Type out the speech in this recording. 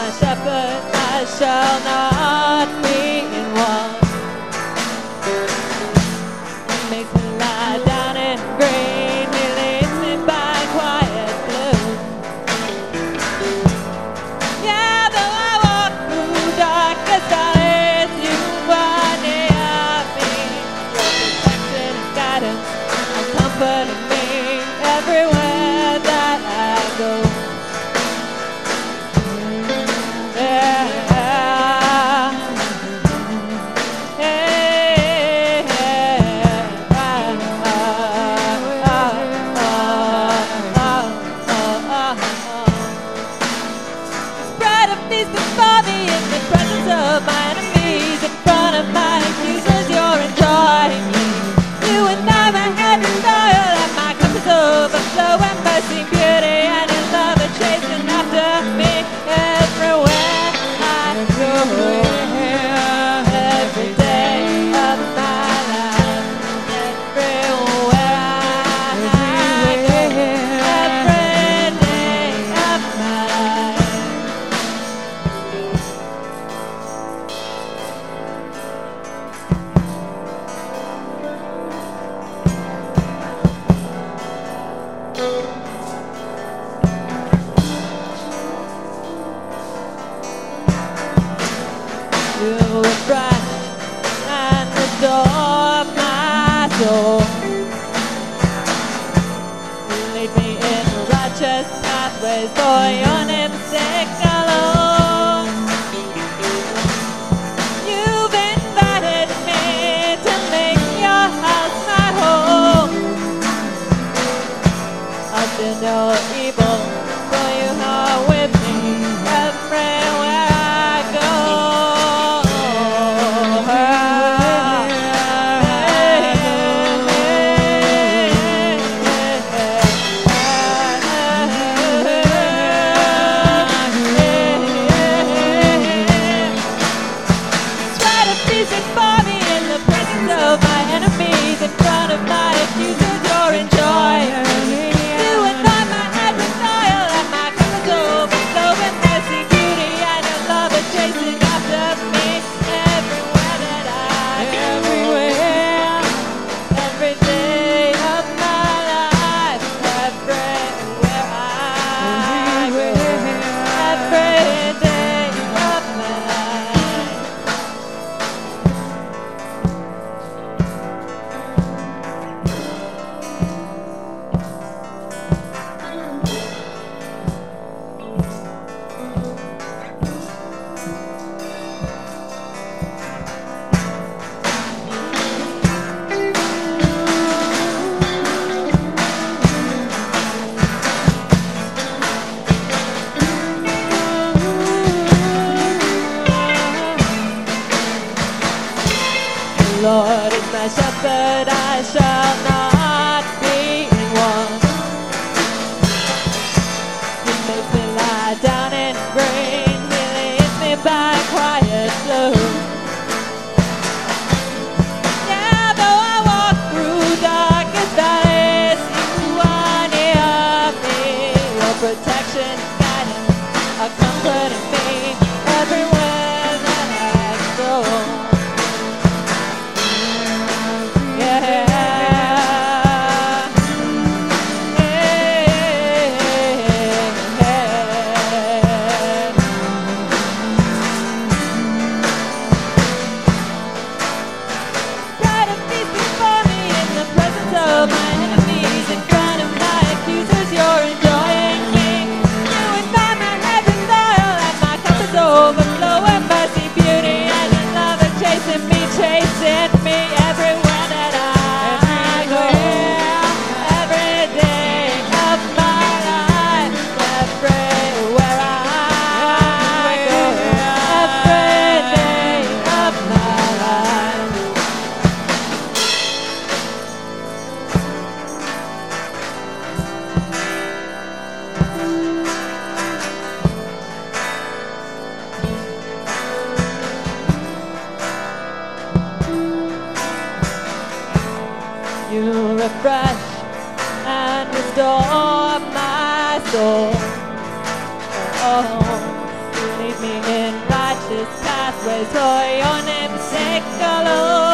shepherd, I shall not be in want. He makes me lie down in green, he leads me by quiet blue. Yeah, though I walk through darkest valleys, you are near me. Your protection and guidance are comforting me everywhere that I go. Of my enemies, in front of my accusers, you're enjoying me. You and I, my head is oil, and my cup is overflowing. Mercy, beauty, and your love are chasing after me everywhere I go. Every day of my life, everywhere I go. Every day of my life. You refresh and restore my soul. You lead me in righteous pathways for your name's sake alone. You've invited me to make your house my home. I'll do no evil, for you are with me everywhere I go. Of my enemies, in front of my accusers, you're enjoying me. You and I, my head with oil, and my cup is overflowing. Mercy, beauty, and your love are chasing after me everywhere that I go. Everywhere, every day of my life, everywhere I go. Every day of my life. Lord is my shepherd, I shall not be in want. He makes me lie down in green, he leads me by quiet blue. Yeah, though I walk through darkest valleys, you are near me. Your protection and guidance are comforting me everywhere that I go. Overflowing mercy, beauty, and your love are chasing me everywhere that I go. Every day of my life, everywhere I go. Every day of my life. You refresh and restore my soul. Oh, you lead me in righteous pathways for your name's sake, O Lord.